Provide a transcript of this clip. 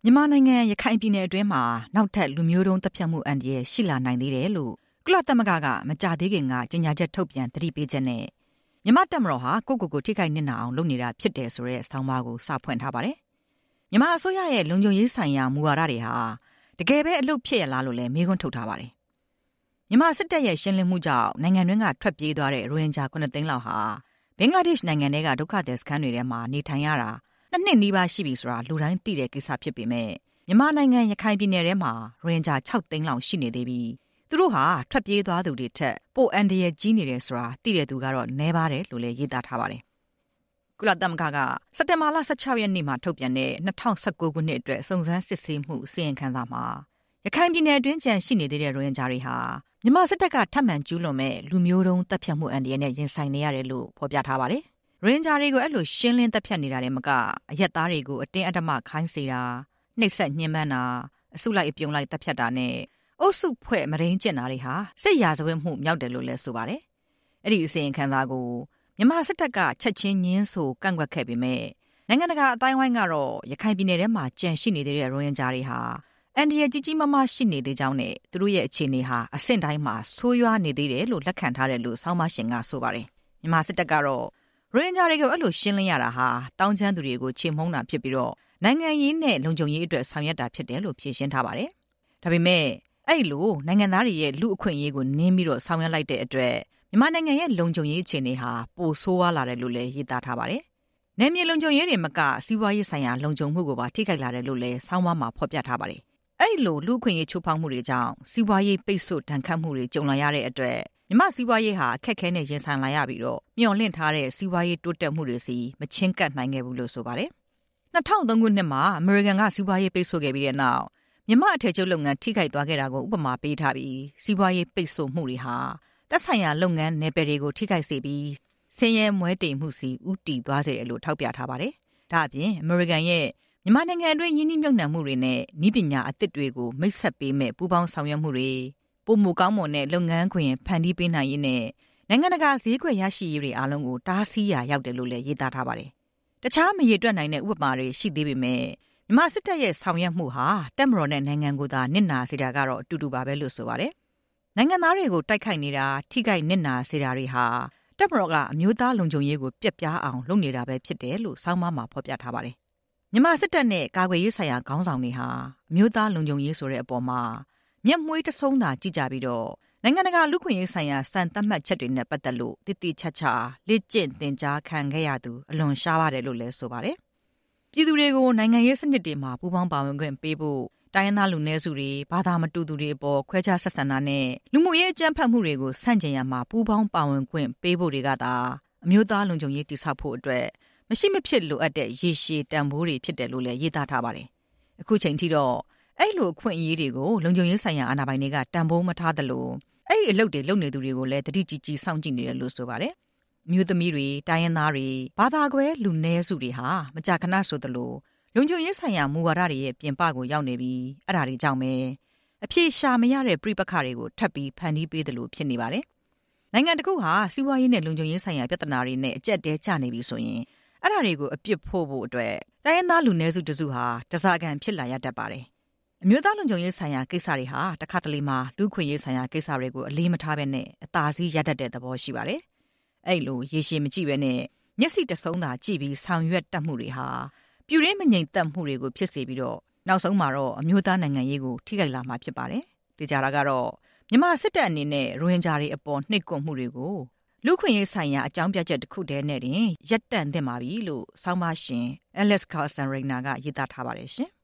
မြန်မာနိုင်ငံရခိုင်ပြည်နယ်အတွင်းမှာနောက်ထပ်လူမျိုးတုံးတပ်ဖြတ်မှုအန္တရာယ်ရှိလာနိုင်သေးတယ်လို့ကုလသမဂ္ဂကမကြာသေးခင်ကကြေညာချက်ထုတ်ပြန်သတိပေးချက်နဲ့မြန်မာတပ်မတော်ဟာကိုယ့်ကိုယ်ကိုထိခိုက်နစ်နာအောင်လုပ်နေတာဖြစ်တယ်ဆိုတဲ့ဆောင်းပါးကိုစဖွင့်ထားပါတယ်။မြန်မာအစိုးရရဲ့လုံခြုံရေးဆိုင်ရာမူဝါဒတွေဟာတကယ်ပဲအလုပ်ဖြစ်ရလားလို့လည်းမေးခွန်းထုတ်ထားပါတယ်။မြန်မာစစ်တပ်ရဲ့ရှင်းလင်းမှုကြောင့်နိုင်ငံတွင်းကထွက်ပြေးသွားတဲ့ရိုဟင်ဂျာ9သိန်းလောက်ဟာဘင်္ဂလားဒေ့ရှ်နိုင်ငံထဲကဒုက္ခသည်စခန်းတွေထဲမှာနေထိုင်ရတာ2 နှစ်နီးပါးရှိပြီဆိုတာလူတိုင်းသိတဲ့ကိစ္စဖြစ်ပေမဲ့မြန်မာနိုင်ငံရခိုင်ပြည်နယ်ထဲမှာရိုဟင်ဂျာ6သိန်းလောက်ရှိနေသေးပြီးသူတို့ဟာထွက်ပြေးသွားသူတွေထက်ပိုအန္တရာယ်ကြီးနေတယ်ဆိုတာသိတဲ့သူကတော့နည်းပါတယ်လို့လည်းရေးသားထားပါတယ်။ကုလသမဂ္ဂကစက်တင်ဘာလ16ရက်နေ့မှာထုတ်ပြန်တဲ့2019ခုနှစ်အတွက်စုံစမ်းစစ်ဆေးမှုအစီရင်ခံစာမှာရခိုင်ပြည်နယ်အတွင်းကျန်ရှိနေသေးတဲ့ရိုဟင်ဂျာတွေဟာမြန်မာစစ်တပ်ကထပ်မံကျူးလွန်မဲ့လူမျိုးတုံးတပ်ဖြတ်မှုအန္တရာယ်နဲ့ရင်ဆိုင်နေရတယ်လို့ဖော်ပြထားပါတယ်။ရိုဟင်ဂျာတွေကိုအဲ့လိုရှင်းလင်းတပ်ဖြတ်နေတာတွေမကအရက်သားတွေကိုအတင်းအဓမ္မခိုင်းစေတာနှိပ်စက်ညှဉ်းပန်းတာအစုလိုက်အပြုံလိုက်တပ်ဖြတ်တာနဲ့အုပ်စုဖွဲ့မရင်းကျင့်တာတွေဟာစစ်ရာဇဝတ်မှုမြောက်တယ်လို့လည်းဆိုပါတယ်။အဲ့ဒီအစီရင်ခံစာကိုမြန်မာစစ်တပ်ကချက်ချင်းညင်းဆိုကန့်ကွက်ခဲ့ပေမဲ့နိုင်ငံတကာအတိုင်းဝိုင်းကတော့ရခိုင်ပြည်နယ်ထဲမှာကြန့်ရှိနေတဲ့ရိုဟင်ဂျာတွေဟာအန်ဒီရဲ့ကြီးကြီးမားမားရှိနေသေးကြောင်းနဲ့သူတို့ရဲ့အခြေအနေဟာအဆင့်တိုင်းမှာဆိုးရွားနေသေးတယ်လို့လက်ခံထားတယ်လို့ဆောင်းပါးရှင်ကဆိုပါတယ်။မြန်မာစစ်တပ်ကတော့ရိုဟင်ဂျာတွေကိုအဲ့လိုရှင်းလင်းရတာဟာတောင်းချမ်းသူတွေကိုချေမှုန်းတာဖြစ်ပြီးတော့နိုင်ငံရေးနဲ့လုံခြုံရေးအတွက်ဆောင်ရွက်တာဖြစ်တယ်လို့ဖြေရှင်းထားပါတယ်။ဒါပေမဲ့အဲ့လိုနိုင်ငံသားတွေရဲ့လူအခွင့်အရေးကိုနင်းပြီးတော့ဆောင်ရွက်လိုက်တဲ့အတွက်မြန်မာနိုင်ငံရဲ့လုံခြုံရေးအခြေအနေဟာပိုဆိုးဝါးလာတယ်လို့လည်းရေးသားထားပါတယ်။နယ်မြေလုံခြုံရေးတွေမကစီးပွားရေးဆိုင်ရာလုံခြုံမှုကိုပါထိခိုက်လာတယ်လို့လည်းဆောင်းပါးမှာဖော်ပြထားပါတယ်။အဲ့လိုလူအခွင့်အရေးချိုးဖောက်မှုတွေကြောင့်စီးပွားရေးပိတ်ဆို့ဒဏ်ခတ်မှုတွေကြုံလာရတဲ့အတွက်မြန်မာစီးပွားရေးဟာအခက်အခဲနဲ့ရင်ဆိုင်လာရပြီးတော့မျှော်လင့်ထားတဲ့စီးပွားရေးတိုးတက်မှုတွေစီမချင့်ကပ်နိုင်ခဲ့ဘူးလို့ဆိုပါတယ်။2003ခုနှစ်မှာအမေရိကန်ကစီးပွားရေးပိတ်ဆို့ခဲ့ပြီးတဲ့နောက်မြန်မာအထည်ချုပ်လုပ်ငန်းထိခိုက်သွားခဲ့တာကိုဥပမာပေးထားပြီးစီးပွားရေးပိတ်ဆို့မှုတွေဟာသက်ဆိုင်ရာလုပ်ငန်းနယ်ပယ်တွေကိုထိခိုက်စေပြီးဆင်းရဲမွဲတေမှုစီဥတီသွားစေတယ်လို့ထောက်ပြထားပါတယ်။ဒါအပြင်အမေရိကန်ရဲ့မြန်မာနိုင်ငံအတွင်းယင်းနှိမ့်မြုပ်နှံမှုတွေနဲ့နည်းပညာအသစ်တွေကိုမိတ်ဆက်ပေးမဲ့ပူးပေါင်းဆောင်ရွက်မှုတွေပုံမကောင်းမွန်တဲ့လုပ်ငန်းခွင်ဖန်တီးပေးနိုင်ရေးနဲ့နိုင်ငံတကာဈေးကွက်ရရှိရေးတွေအားလုံးကိုတားဆီးရာရောက်တယ်လို့လည်းရေးသားထားပါတယ်။တခြားမရေတွက်နိုင်တဲ့ဥပမာတွေရှိသေးပေမဲ့မြန်မာစစ်တပ်ရဲ့ဆောင်ရွက်မှုဟာတပ်မတော်နဲ့နိုင်ငံကိုသာနစ်နာစေတာကတော့အတူတူပါပဲလို့ဆိုပါတယ်။နိုင်ငံသားတွေကိုတိုက်ခိုက်နေတာထိခိုက်နစ်နာစေတာတွေဟာတပ်မတော်ကအမျိုးသားလုံခြုံရေးကိုပြက်ပြားအောင်လုပ်နေတာပဲဖြစ်တယ်လို့ဆောင်းပါးမှာဖော်ပြထားပါတယ်။မြန်မာစစ်တပ်နဲ့ကာကွယ်ရေးဆိုင်ရာခေါင်းဆောင်တွေဟာအမျိုးသားလုံခြုံရေးဆိုတဲ့အပေါ်မှာမျက်မွေးတဆုံးသာကြည့်ကြပြီးတော့နိုင်ငံတကာလူခွင့်ရေးဆိုင်ရာစံသတ်မှတ်ချက်တွေနဲ့ပတ်သက်လို့တိတိကျကျလေ့ကျင့်သင်ကြားခံခဲ့ရသူအလွန်ရှားပါတယ်လို့လည်းဆိုပါတယ်။ပြည်သူတွေကိုနိုင်ငံရေးစနစ်တွေမှာပူးပေါင်းပါဝင်ခွင့်ပေးဖို့တိုင်းရင်းသားလူနည်းစုတွေဘာသာမတူသူတွေအပေါ်ခွဲခြားဆက်ဆံတာနဲ့လူမှုရေးအကြမ်းဖက်မှုတွေကိုဆန့်ကျင်ရမှာပူးပေါင်းပါဝင်ခွင့်ပေးဖို့တွေကသာအမျိုးသားလုံခြုံရေးတည်ဆောက်ဖို့အတွက်မရှိမဖြစ်လိုအပ်တဲ့ရေရှည်တန်ဖိုးတွေဖြစ်တယ်လို့လည်းရေးသားထားပါတယ်။အခုချိန်ထိတော့အဲ့လိုအခွင့်အရေးတွေကိုလုံခြုံရေးဆိုင်ရာအာဏာပိုင်တွေကတန်ဖိုးမထားသလိုအဲ့ဒီအလုပ်တွေလုပ်နေသူတွေကိုလည်းတတိကြီးကြီးစောင့်ကြည့်နေတယ်လို့ဆိုပါတယ်။မြို့သမီးတွေတိုင်းရင်းသားတွေဘာသာကွဲလူနည်းစုတွေဟာမကြာခဏဆိုသလိုလုံခြုံရေးဆိုင်ရာမူဝါဒတွေရဲ့ပြင်ပကိုရောက်နေပြီးအဲ့ဒါတွေကြောင့်ပဲအပြေရှာမရတဲ့ပြိပခါတွေကိုထပ်ပြီးဖန်တီးပေးတယ်လို့ဖြစ်နေပါတယ်။နိုင်ငံတစ်ခုဟာစီးပွားရေးနဲ့လုံခြုံရေးဆိုင်ရာပြဿနာတွေနဲ့အကျက်တဲကျနေပြီဆိုရင်အဲ့ဒါတွေကိုအပြစ်ဖို့အတွက်တိုင်းရင်းသားလူနည်းစုတစုဟာတစားကန်ဖြစ်လာရတတ်ပါတယ်။အမျိုးသားလုံခြုံရေးဆိုင်ရာကိစ္စတွေဟာတစ်ခါတလေမှာလူခွင့်ရေးဆိုင်ရာကိစ္စတွေကိုအလေးမထားဘဲနဲ့အသာစီးရတတ်တဲ့သဘောရှိပါတယ်။အဲ့လိုရေရှည်မကြည့်ဘဲနဲ့မျက်စိတဆုံးသာကြည့်ပြီးဆောင်ရွက်တတ်မှုတွေဟာပြူရင်းမငြိမ်သက်မှုတွေကိုဖြစ်စေပြီးတော့နောက်ဆုံးမှာတော့အမျိုးသားနိုင်ငံရေးကိုထိခိုက်လာမှာဖြစ်ပါတယ်။သိကြတာကတော့မြန်မာစစ်တပ်အနေနဲ့ရိုဟင်ဂျာတွေအပေါ်နှိပ်ကွပ်မှုတွေကိုလူခွင့်ရေးဆိုင်ရာအကြောင်းပြချက်တစ်ခုတည်းနဲ့တင်ရပ်တန့်သင့်ပါပြီလို့ဆောင်းပါရှင် Alex Carlson Reina ကရေးသားထားပါတယ်ရှင်။